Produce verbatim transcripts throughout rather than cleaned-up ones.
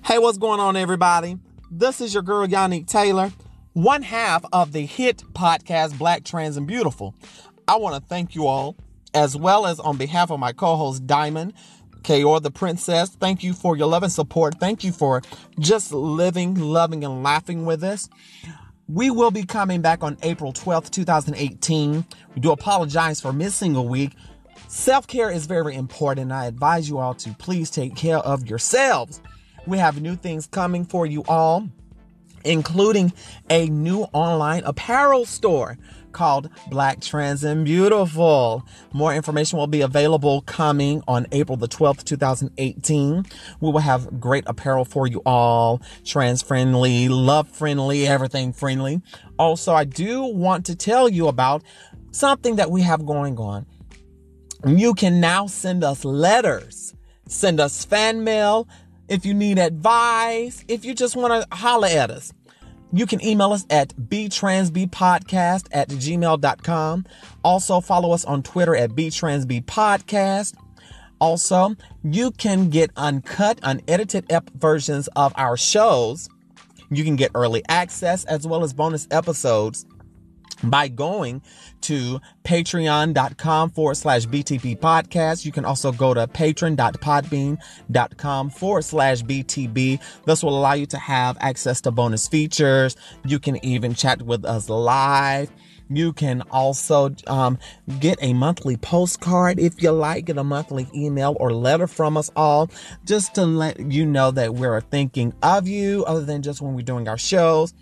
Hey, what's going on, everybody? This is your girl, Yannick Taylor, one half of the hit podcast, Black, Trans, and Beautiful. I want to thank you all, as well as on behalf of my co-host, Diamond, Kayor the Princess. Thank you for your love and support. Thank you for just living, loving, and laughing with us. We will be coming back on April twelfth, twenty eighteen. We do apologize for missing a week. Self-care is very important. I advise you all to please take care of yourselves. We have new things coming for you all, including a new online apparel store called Black, Trans, and Beautiful. More information will be available coming on April the twelfth, twenty eighteen. We will have great apparel for you all, trans-friendly, love-friendly, everything-friendly. Also, I do want to tell you about something that we have going on. You can now send us letters, send us fan mail. If you need advice, if you just want to holler at us, you can email us at btransbpodcast at gmail dot com. Also, follow us on Twitter at btransbpodcast. Also, you can get uncut, unedited ep- versions of our shows. You can get early access as well as bonus episodes by going to patreon.com forward slash BTP podcast. You can also go to patron.podbean.com forward slash BTB. This will allow you to have access to bonus features. You can even chat with us live. You can also um, get a monthly postcard if you like, get a monthly email or letter from us all, just to let you know that we're thinking of you other than just when we're doing our shows.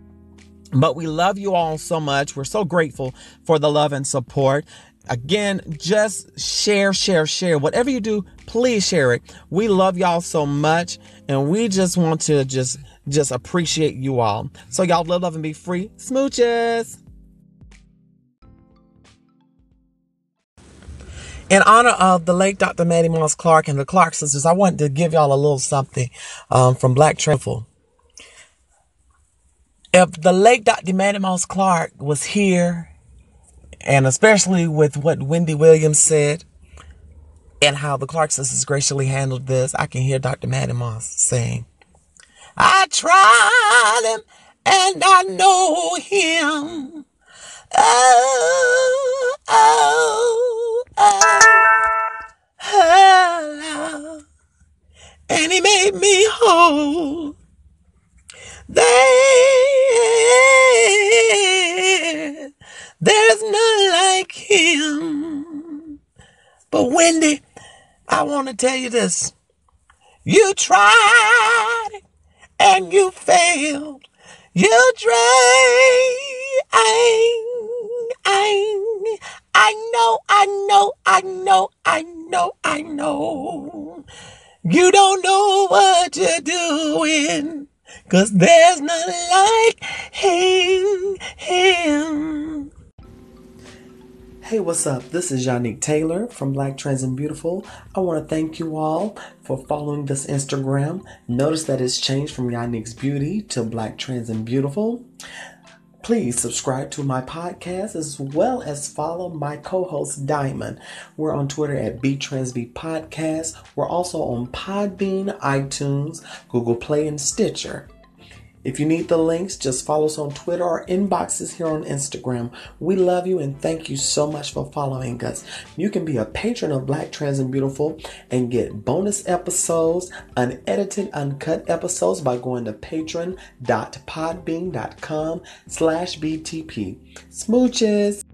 But we love you all so much. We're so grateful for the love and support. Again, just share, share, share. Whatever you do, please share it. We love y'all so much. And we just want to just, just appreciate you all. So y'all live, love, and be free. Smooches. In honor of the late Doctor Maddie Moss Clark and the Clark sisters, I wanted to give y'all a little something um, from Black Trifle. If the late Doctor Maddie Moss Clark was here, and especially with what Wendy Williams said and how the Clark sisters graciously handled this, I can hear Doctor Maddie Moss saying, I tried him and I know him. Oh, oh, oh, oh, and he made me whole. There, there's none like him. But Wendy, I want to tell you this. You tried and you failed. You tried. I, I know, I know, I know, I know, I know. You don't know what you're doing. 'Cause there's none like him, him. Hey, what's up? This is Yannick Taylor from Black, Trans, and Beautiful. I want to thank you all for following this Instagram. Notice that it's changed from Yannick's Beauty to Black, Trans, and Beautiful. Please subscribe to my podcast as well as follow my co-host Diamond. We're on Twitter at btransbpodcast. We're also on Podbean, iTunes, Google Play, and Stitcher. If you need the links, just follow us on Twitter or inboxes here on Instagram. We love you and thank you so much for following us. You can be a patron of Black, Trans, and Beautiful and get bonus episodes, unedited, uncut episodes by going to patron.podbean.com slash BTP. Smooches.